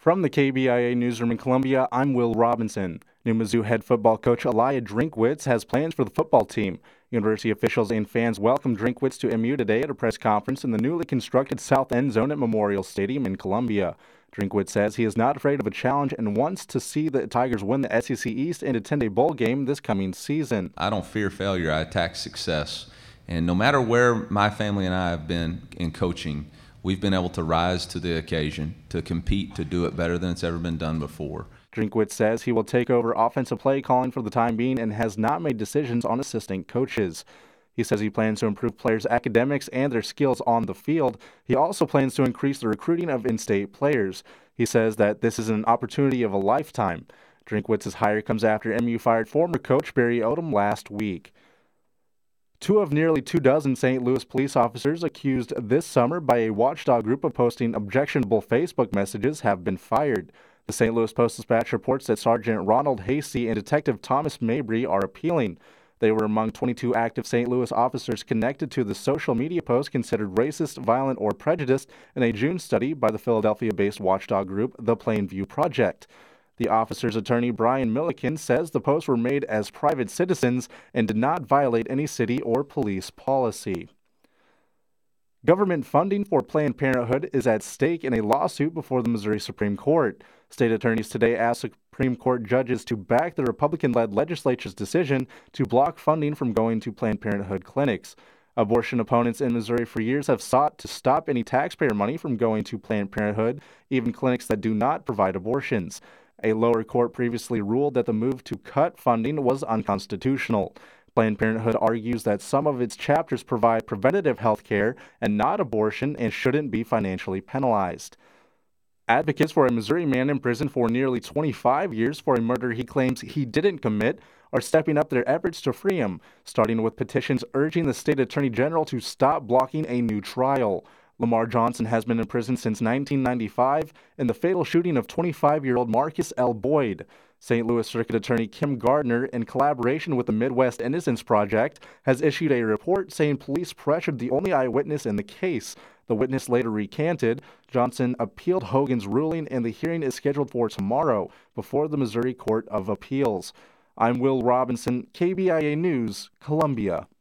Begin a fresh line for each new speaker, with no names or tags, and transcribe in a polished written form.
From the KBIA newsroom in Columbia, I'm Will Robinson. New Mizzou head football coach Elia Drinkwitz has plans for the football team. University officials and fans welcomed Drinkwitz to MU today at a press conference in the newly constructed South End Zone at Memorial Stadium in Columbia. Drinkwitz says he is not afraid of a challenge and wants to see the Tigers win the SEC East and attend a bowl game this coming season.
I don't fear failure. I attack success. And no matter where my family and I have been in coaching, we've been able to rise to the occasion, to compete, to do it better than it's ever been done before.
Drinkwitz says he will take over offensive play calling for the time being and has not made decisions on assistant coaches. He says he plans to improve players' academics and their skills on the field. He also plans to increase the recruiting of in-state players. He says that this is an opportunity of a lifetime. Drinkwitz's hire comes after MU fired former coach Barry Odom last week. Two of nearly 24 St. Louis police officers accused this summer by a watchdog group of posting objectionable Facebook messages have been fired. The St. Louis Post-Dispatch reports that Sergeant Ronald Hasty and Detective Thomas Mabry are appealing. They were among 22 active St. Louis officers connected to the social media post considered racist, violent, or prejudiced in a June study by the Philadelphia-based watchdog group, the Plainview Project. The officer's attorney, Brian Milliken, says the posts were made as private citizens and did not violate any city or police policy. Government funding for Planned Parenthood is at stake in a lawsuit before the Missouri Supreme Court. State attorneys today asked Supreme Court judges to back the Republican-led legislature's decision to block funding from going to Planned Parenthood clinics. Abortion opponents in Missouri for years have sought to stop any taxpayer money from going to Planned Parenthood, even clinics that do not provide abortions. A lower court previously ruled that the move to cut funding was unconstitutional. Planned Parenthood argues that some of its chapters provide preventative health care and not abortion and shouldn't be financially penalized. Advocates for a Missouri man in prison for nearly 25 years for a murder he claims he didn't commit are stepping up their efforts to free him, starting with petitions urging the state attorney general to stop blocking a new trial. Lamar Johnson has been in prison since 1995 in the fatal shooting of 25-year-old Marcus L. Boyd. St. Louis Circuit Attorney Kim Gardner, in collaboration with the Midwest Innocence Project, has issued a report saying police pressured the only eyewitness in the case. The witness later recanted. Johnson appealed Hogan's ruling, and the hearing is scheduled for tomorrow before the Missouri Court of Appeals. I'm Will Robinson, KBIA News, Columbia.